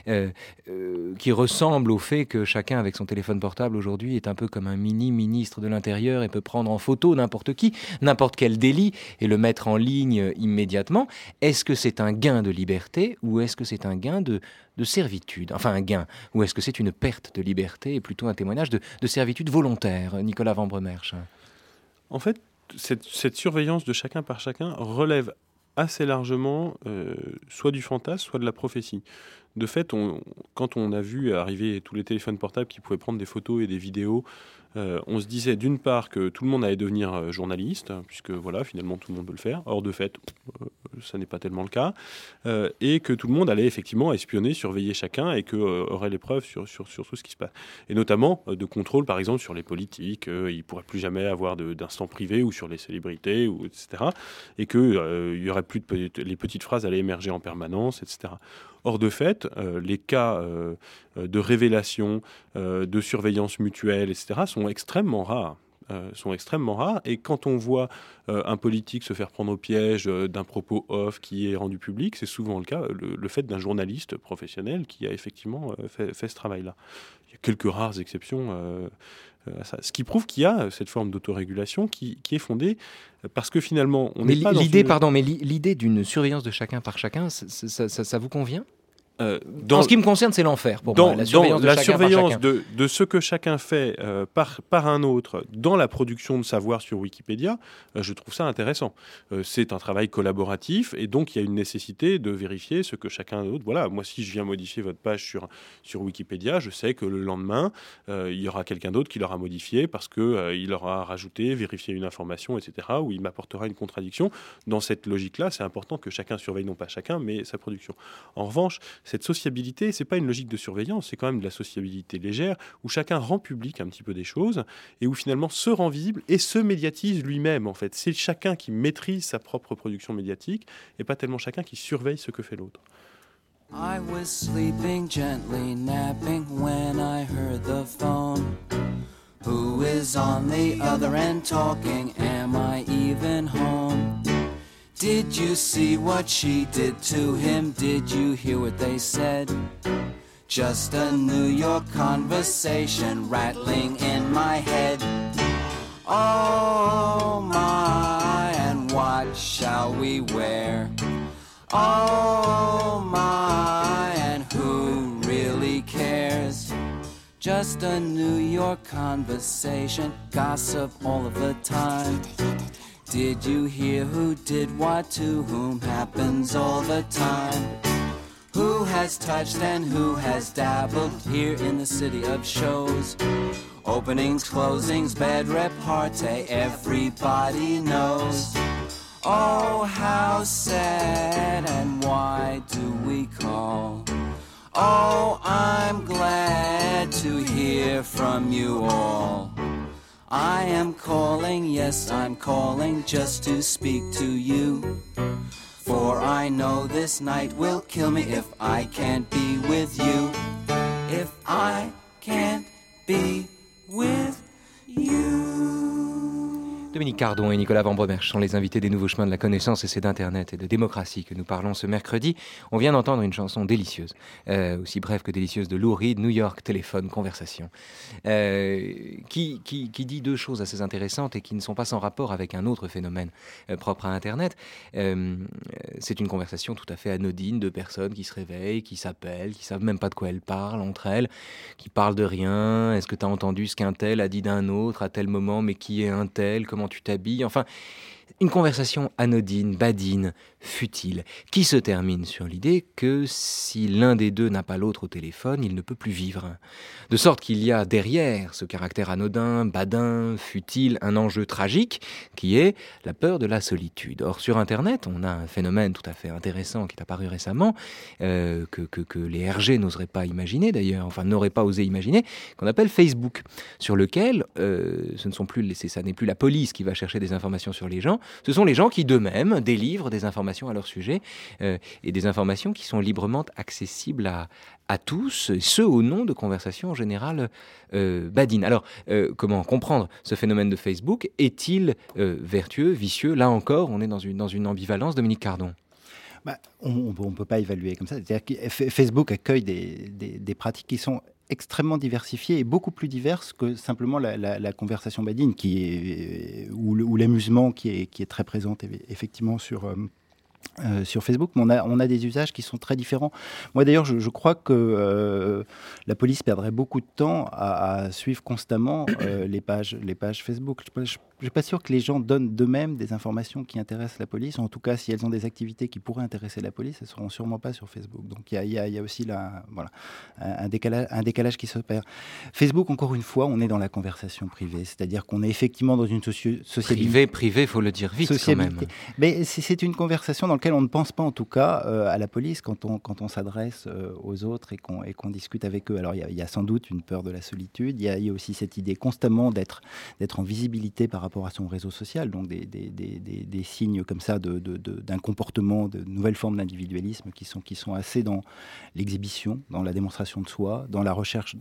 qui ressemble au fait que chacun avec son téléphone portable aujourd'hui est un peu comme un mini-ministre de l'Intérieur et peut prendre en photo n'importe qui, n'importe quel délit et le mettre en ligne immédiatement. Est-ce que c'est un gain de liberté ou est-ce que c'est un gain de servitude? Enfin, un gain. Ou est-ce que c'est une perte de liberté et plutôt un témoignage de servitude volontaire, Nicolas Van Bremersch? En fait, cette surveillance de chacun par chacun relève assez largement soit du fantasme, soit de la prophétie. De fait, quand on a vu arriver tous les téléphones portables qui pouvaient prendre des photos et des vidéos, on se disait d'une part que tout le monde allait devenir journaliste, puisque voilà, finalement tout le monde peut le faire. Or, de fait, ça n'est pas tellement le cas. Et que tout le monde allait effectivement espionner, surveiller chacun et aurait les preuves sur tout ce qui se passe. Et notamment de contrôle, par exemple, sur les politiques. Il ne pourrait plus jamais avoir d'instant privé ou sur les célébrités, etc. Et qu'il y aurait plus les petites phrases allaient émerger en permanence, etc. Or, de fait, les cas de révélation, de surveillance mutuelle, etc., sont extrêmement rares. Et quand on voit un politique se faire prendre au piège d'un propos off qui est rendu public, c'est souvent le cas, le fait d'un journaliste professionnel qui a effectivement fait ce travail-là. Il y a quelques rares exceptions à ça. Ce qui prouve qu'il y a cette forme d'autorégulation qui est fondée parce que finalement, on n'est pas dans l'idée d'une surveillance de chacun par chacun, ça vous convient ? En ce qui me concerne, c'est l'enfer pour moi. La surveillance de ce que chacun fait par un autre dans la production de savoir sur Wikipédia, je trouve ça intéressant. C'est un travail collaboratif et donc il y a une nécessité de vérifier ce que chacun d'autre. Voilà, moi si je viens modifier votre page sur Wikipédia, je sais que le lendemain il y aura quelqu'un d'autre qui l'aura modifié parce que il aura rajouté, vérifié une information, etc. Ou il m'apportera une contradiction. Dans cette logique-là, c'est important que chacun surveille non pas chacun, mais sa production. En revanche, cette sociabilité, c'est pas une logique de surveillance, c'est quand même de la sociabilité légère où chacun rend public un petit peu des choses et où finalement se rend visible et se médiatise lui-même en fait. C'est chacun qui maîtrise sa propre production médiatique et pas tellement chacun qui surveille ce que fait l'autre. I was sleeping gently, napping when I heard the phone. Who is on the other end talking? Am I even home? Did you see what she did to him? Did you hear what they said? Just a New York conversation rattling in my head. Oh my, and what shall we wear? Oh my, and who really cares? Just a New York conversation, gossip all of the time. Did you hear who did what to whom happens all the time? Who has touched and who has dabbled here in the city of shows? Openings, closings, bed repartee, everybody knows. Oh, how sad and why do we call? Oh, I'm glad to hear from you all. I am calling, yes, I'm calling just to speak to you. For I know this night will kill me if I can't be with you. If I can't be with you. Dominique Cardon et Nicolas Van Bromersch sont les invités des Nouveaux Chemins de la Connaissance, et c'est d'Internet et de démocratie que nous parlons ce mercredi. On vient d'entendre une chanson délicieuse, aussi brève que délicieuse, de Lou Reed, New York Téléphone Conversation, qui dit deux choses assez intéressantes et qui ne sont pas sans rapport avec un autre phénomène propre à Internet. C'est une conversation tout à fait anodine de personnes qui se réveillent, qui s'appellent, qui savent même pas de quoi elles parlent entre elles, qui parlent de rien. Est-ce que tu as entendu ce qu'un tel a dit d'un autre à tel moment, mais qui est un tel, comment tu t'habilles, enfin, une conversation anodine, badine, futile, qui se termine sur l'idée que si l'un des deux n'a pas l'autre au téléphone, il ne peut plus vivre. De sorte qu'il y a derrière ce caractère anodin, badin, futile, un enjeu tragique qui est la peur de la solitude. Or, sur Internet, on a un phénomène tout à fait intéressant qui est apparu récemment, que les RG n'oseraient pas imaginer d'ailleurs, enfin n'auraient pas osé imaginer, qu'on appelle Facebook, sur lequel ça n'est plus la police qui va chercher des informations sur les gens, ce sont les gens qui d'eux-mêmes délivrent des informations à leur sujet, et des informations qui sont librement accessibles à tous, ce au nom de conversations en général badines. Alors, comment comprendre ce phénomène de Facebook ? Est-il vertueux, vicieux ? Là encore, on est dans une ambivalence. Dominique Cardon. On ne peut pas évaluer comme ça. C'est-à-dire que Facebook accueille des pratiques qui sont extrêmement diversifiées et beaucoup plus diverses que simplement la conversation badine ou l'amusement qui est très présente effectivement sur Facebook, mais on a des usages qui sont très différents. Moi d'ailleurs, je crois que la police perdrait beaucoup de temps à suivre constamment les pages Facebook. Je ne suis pas sûr que les gens donnent d'eux-mêmes des informations qui intéressent la police. En tout cas, si elles ont des activités qui pourraient intéresser la police, elles ne seront sûrement pas sur Facebook. Donc il y a aussi là, voilà, un décalage qui s'opère. Facebook, encore une fois, on est dans la conversation privée, c'est-à-dire qu'on est effectivement dans une sociabilité. Privé, faut le dire vite quand même. Mais c'est une conversation dans laquelle on ne pense pas en tout cas à la police quand on s'adresse aux autres et qu'on discute avec eux. Alors il y a sans doute une peur de la solitude, il y a aussi cette idée constamment d'être en visibilité par rapport à son réseau social, donc des signes comme ça d'un comportement, de nouvelles formes d'individualisme qui sont assez dans l'exhibition, dans la démonstration de soi, dans la recherche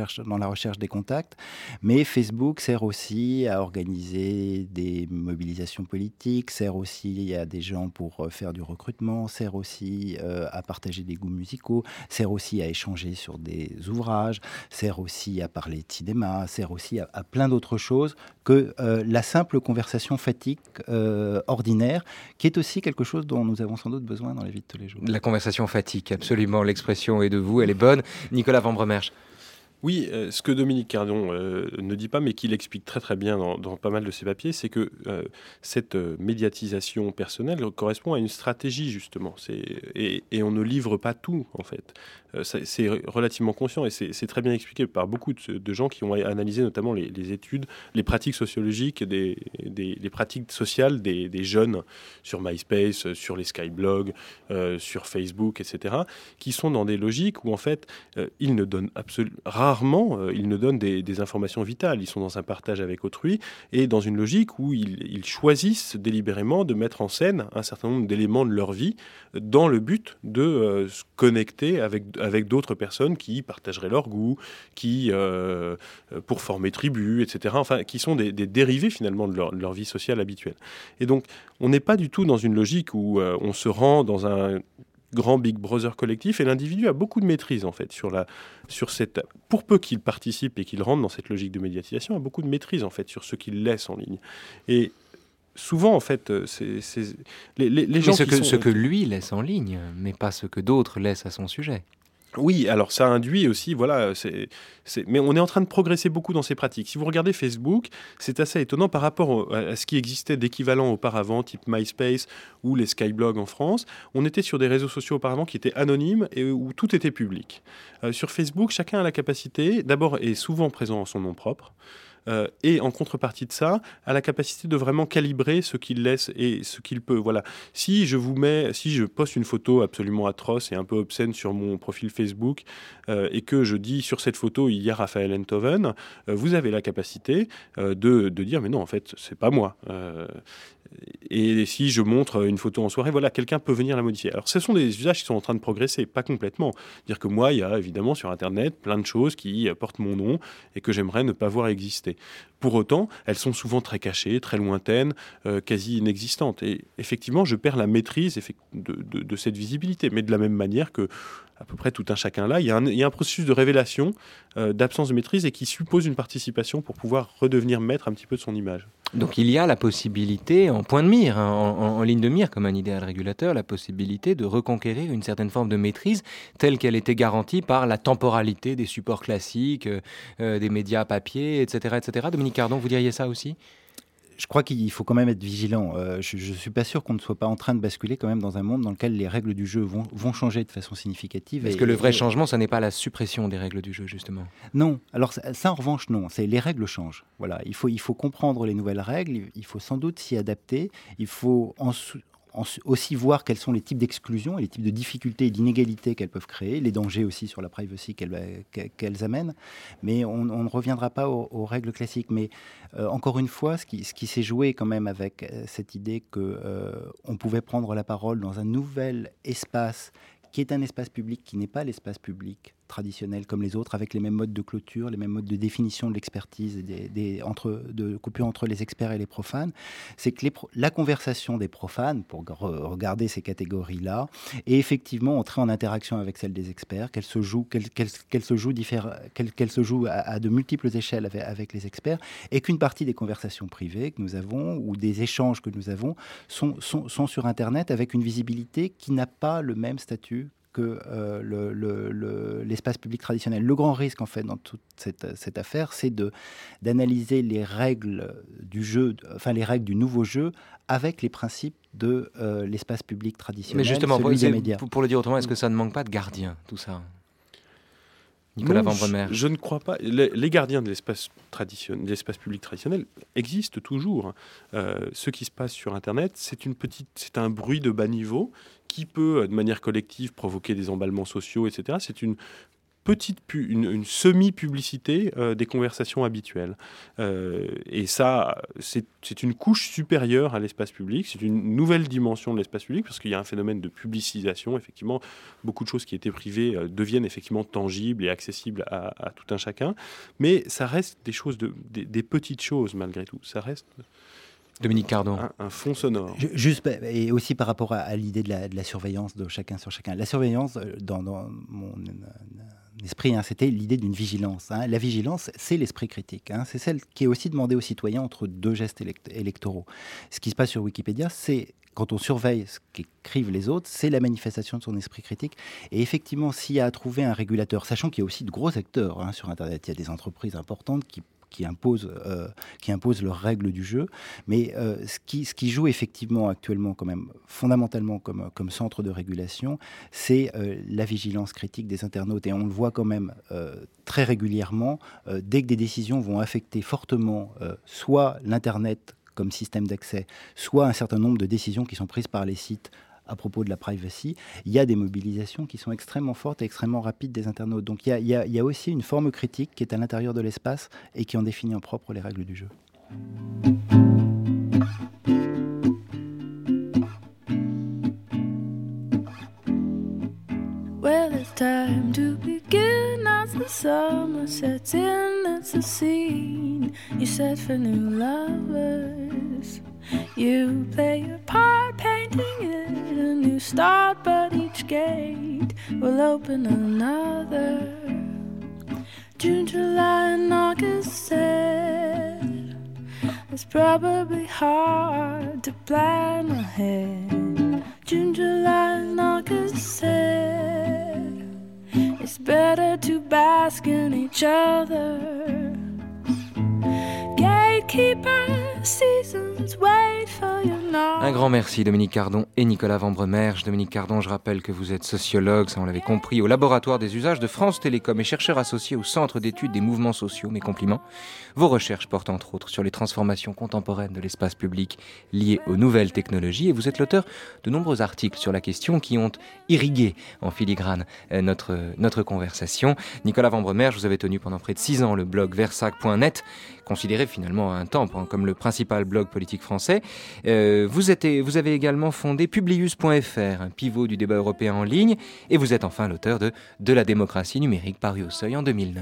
des contacts. Mais Facebook sert aussi à organiser des mobilisations politiques, sert aussi à des gens pour faire du recrutement, sert aussi à partager des goûts musicaux, sert aussi à échanger sur des ouvrages, sert aussi à parler de cinéma, sert aussi à plein d'autres choses que la simple conversation fatigue ordinaire, qui est aussi quelque chose dont nous avons sans doute besoin dans la vie de tous les jours. La conversation fatigue, absolument. L'expression est de vous, elle est bonne. Nicolas Van Bromersch. Oui, ce que Dominique Cardon ne dit pas, mais qu'il explique très très bien dans pas mal de ses papiers, c'est que cette médiatisation personnelle correspond à une stratégie, justement. Et on ne livre pas tout, en fait. C'est relativement conscient et c'est très bien expliqué par beaucoup de gens qui ont analysé notamment les études, les pratiques sociologiques, les pratiques sociales des jeunes sur MySpace, sur les Skyblogs, sur Facebook, etc., qui sont dans des logiques où, en fait, ils ne donnent rarement, ils ne donnent des informations vitales. Ils sont dans un partage avec autrui et dans une logique où ils choisissent délibérément de mettre en scène un certain nombre d'éléments de leur vie dans le but de se connecter avec d'autres personnes qui partageraient leurs goûts, qui pour former tribu, etc. Enfin, qui sont des dérivés finalement de leur vie sociale habituelle. Et donc, on n'est pas du tout dans une logique où on se rend dans un grand Big Brother collectif, et l'individu a beaucoup de maîtrise en fait sur cette, pour peu qu'il participe et qu'il rentre dans cette logique de médiatisation, a beaucoup de maîtrise en fait sur ce qu'il laisse en ligne. Et souvent en fait, les gens ce que lui laisse en ligne, mais pas ce que d'autres laissent à son sujet. Oui, alors ça induit aussi, voilà, mais on est en train de progresser beaucoup dans ces pratiques. Si vous regardez Facebook, c'est assez étonnant par rapport à ce qui existait d'équivalent auparavant, type MySpace ou les Skyblogs en France. On était sur des réseaux sociaux auparavant qui étaient anonymes et où tout était public. Sur Facebook, chacun a la capacité, d'abord est souvent présent en son nom propre, et en contrepartie de ça, a la capacité de vraiment calibrer ce qu'il laisse et ce qu'il peut. Voilà. Si je poste une photo absolument atroce et un peu obscène sur mon profil Facebook et que je dis sur cette photo il y a Raphaël Enthoven, vous avez la capacité de dire mais non, en fait c'est pas moi. Et si je montre une photo en soirée, voilà, quelqu'un peut venir la modifier. Alors, ce sont des usages qui sont en train de progresser, pas complètement. Dire que moi, il y a évidemment sur Internet plein de choses qui portent mon nom et que j'aimerais ne pas voir exister. Pour autant, elles sont souvent très cachées, très lointaines, quasi inexistantes. Et effectivement, je perds la maîtrise de cette visibilité. Mais de la même manière que à peu près tout un chacun là, il y a un processus de révélation, d'absence de maîtrise et qui suppose une participation pour pouvoir redevenir maître un petit peu de son image. Donc il y a la possibilité, en point de mire, en ligne de mire, comme un idéal régulateur, la possibilité de reconquérir une certaine forme de maîtrise telle qu'elle était garantie par la temporalité des supports classiques, des médias papier, etc., etc. Dominique Cardon, vous diriez ça aussi ? Je crois qu'il faut quand même être vigilant. Je ne suis pas sûr qu'on ne soit pas en train de basculer quand même dans un monde dans lequel les règles du jeu vont changer de façon significative. Est-ce que le vrai changement, ça n'est pas la suppression des règles du jeu, justement ? Non. Alors ça, en revanche, non. Les règles changent. Voilà. Il faut comprendre les nouvelles règles. Il faut sans doute s'y adapter. Il faut aussi voir quels sont les types d'exclusion et les types de difficultés et d'inégalités qu'elles peuvent créer, les dangers aussi sur la privacy qu'elles amènent. Mais on ne reviendra pas aux règles classiques. Mais encore une fois, ce qui s'est joué quand même avec cette idée qu'on pouvait prendre la parole dans un nouvel espace qui est un espace public qui n'est pas l'espace public traditionnel comme les autres, avec les mêmes modes de clôture, les mêmes modes de définition de l'expertise, de coupure entre les experts et les profanes, c'est que la conversation des profanes, pour regarder ces catégories-là, est effectivement entrée en interaction avec celle des experts, qu'elle se joue à de multiples échelles avec les experts, et qu'une partie des conversations privées que nous avons, ou des échanges que nous avons, sont sur Internet avec une visibilité qui n'a pas le même statut que l'espace public traditionnel. Le grand risque, en fait, dans toute cette affaire, c'est d'analyser les règles du jeu, enfin les règles du nouveau jeu, avec les principes de l'espace public traditionnel. Mais justement, celui des médias. Pour le dire autrement, est-ce que ça ne manque pas de gardiens, tout ça ? Nicolas Van Bremer. Je ne crois pas. Les gardiens de l'espace public traditionnel existent toujours. Ce qui se passe sur Internet, c'est un bruit de bas niveau qui peut, de manière collective, provoquer des emballements sociaux, etc. C'est une semi-publicité des conversations habituelles. Et ça, c'est une couche supérieure à l'espace public, c'est une nouvelle dimension de l'espace public, parce qu'il y a un phénomène de publicisation, effectivement, beaucoup de choses qui étaient privées deviennent effectivement tangibles et accessibles à tout un chacun, mais ça reste des choses, des petites choses malgré tout, ça reste... Dominique Cardon. Un fond sonore. Juste, et aussi par rapport à l'idée de la surveillance de chacun sur chacun. La surveillance, dans mon esprit, c'était l'idée d'une vigilance. La vigilance, c'est l'esprit critique. C'est celle qui est aussi demandée aux citoyens entre deux gestes électoraux. Ce qui se passe sur Wikipédia, c'est quand on surveille ce qu'écrivent les autres, c'est la manifestation de son esprit critique. Et effectivement, s'il y a à trouver un régulateur, sachant qu'il y a aussi de gros acteurs sur Internet, il y a des entreprises importantes qui imposent leurs règles du jeu. Mais ce qui joue effectivement actuellement quand même fondamentalement comme centre de régulation, c'est la vigilance critique des internautes. Et on le voit quand même très régulièrement, dès que des décisions vont affecter fortement soit l'Internet comme système d'accès, soit un certain nombre de décisions qui sont prises par les sites à propos de la privacy, il y a des mobilisations qui sont extrêmement fortes et extrêmement rapides des internautes. Donc il y a aussi une forme critique qui est à l'intérieur de l'espace et qui en définit en propre les règles du jeu. Well, it's time to begin as the summer sets in. It's a scene you set for new lovers. You play your part, painting it a new start, but each gate will open another. June, July, and August said it's probably hard to plan ahead. June, July, and August said it's better to bask in each other. Gatekeeper, seasons just wait for you now. Un grand merci Dominique Cardon et Nicolas Vambremerge. Dominique Cardon, je rappelle que vous êtes sociologue, ça on l'avait compris, au laboratoire des usages de France Télécom et chercheur associé au Centre d'études des mouvements sociaux. Mes compliments. Vos recherches portent entre autres sur les transformations contemporaines de l'espace public liées aux nouvelles technologies et vous êtes l'auteur de nombreux articles sur la question qui ont irrigué en filigrane notre conversation. Nicolas Vambremerge, vous avez tenu pendant près de 6 ans le blog versac.net, considéré finalement à un temps comme le principal blog politique français. Vous avez également fondé Publius.fr, un pivot du débat européen en ligne, et vous êtes enfin l'auteur de la démocratie numérique, paru au Seuil en 2009.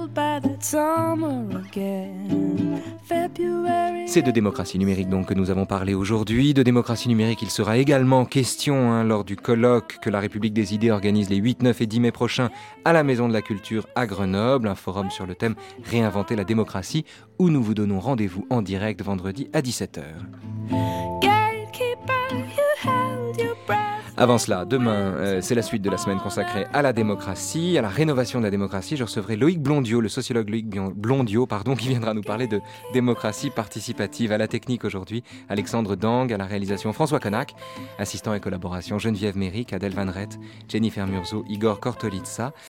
C'est de démocratie numérique donc que nous avons parlé aujourd'hui. De démocratie numérique, il sera également question lors du colloque que la République des idées organise les 8, 9 et 10 mai prochains à la Maison de la Culture à Grenoble, un forum sur le thème « Réinventer la démocratie » où nous vous donnons rendez-vous en direct vendredi à 17h. Avant cela, demain, c'est la suite de la semaine consacrée à la démocratie, à la rénovation de la démocratie. Je recevrai Loïc Blondiot, le sociologue Loïc Blondiot, qui viendra nous parler de démocratie participative. À la technique aujourd'hui, Alexandre Dang, à la réalisation François Connac, assistant et collaboration Geneviève Méric, Adèle Van Rett, Jennifer Murzo, Igor Kortolitsa.